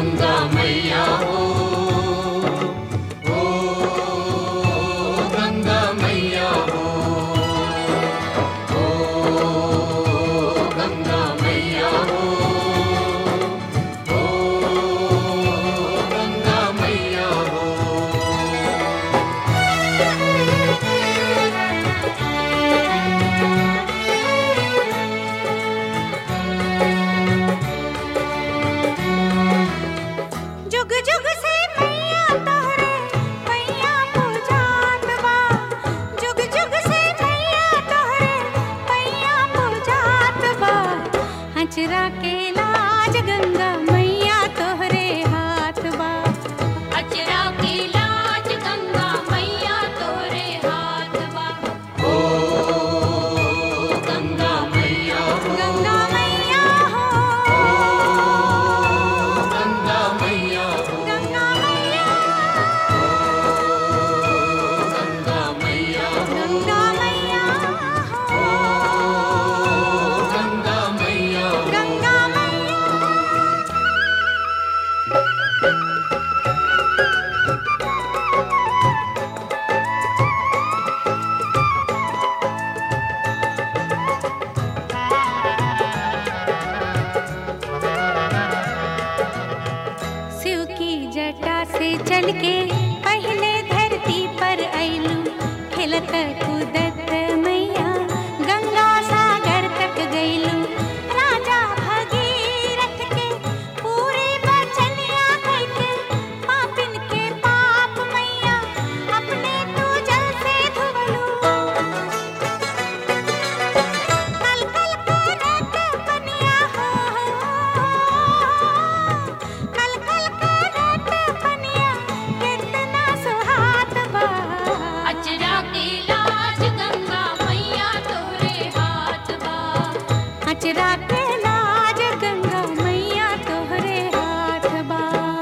गंगा मैया हो, गंगा मैया हो, गंगा मैया हो, गंगा मैया हो। जुग जुग से मैया तोहरे पैया पूजात बा, जुग जुग से मैया तोहरे पैया पूजात बा। अचरा के लाज गंगा मैया तोहरे हाथ बा, अचरा के लाज गंगा मैया तोहरे हाथ बा। ओ गंगा मैया हो, गंगा मैया हो, गंगा मैया हो, गंगा मैया, गंगा मैया हो, गंगा मैया हो, गंगा मैया हो। गंगा मैया। शिव की जटा से चल के पहले धरती पर आइलू, खेलत कूदत मैया गंगा सागर तक गइलू। राजा भगीरथ के पूरे बचनिया करके पापिन के पाप मैया अपने तू जल से धुवलू। कल कल करत पनिया हो, कल कल करत पनिया कितना सुहात बा। अचरा के लाज गंगा मैया तोरे हाथ बा, अचरा के लाज गंगा मैया तोहरे हाथ बा।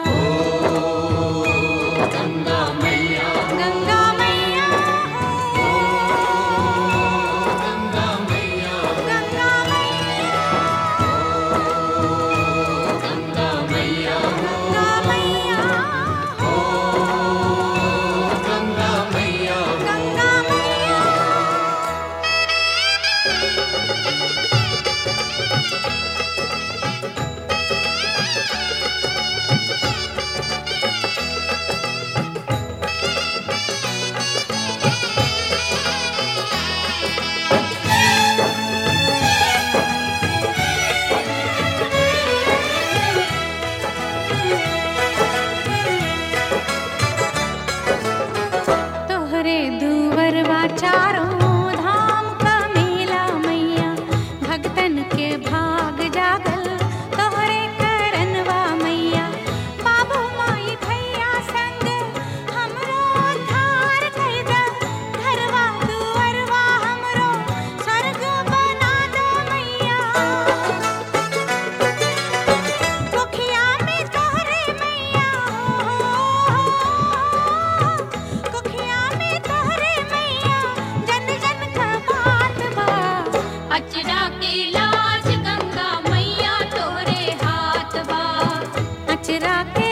गंगा मैया, गंगा मैया हो, गंगा मैया, गंगा मैया, गंगा मैया, गंगा मैया हो, गंगा मैया। गंगा मैया। तोहरे दुवरवा चारों धाम का मेला मैया, भक्तन के भाग जागल तोहरे करनवा मैया। बाबू माई भैया संग हमरो उद्धार कइदा, घरवा दुवरवा हमरो स्वर्ग बना दो मैया। कोखिया में तोहरे मैया हो, कोखिया में तोहरे मैया जन जन का बात बा। अचरा के लाज गंगा मैया तोरे हाथ बा, अचरा के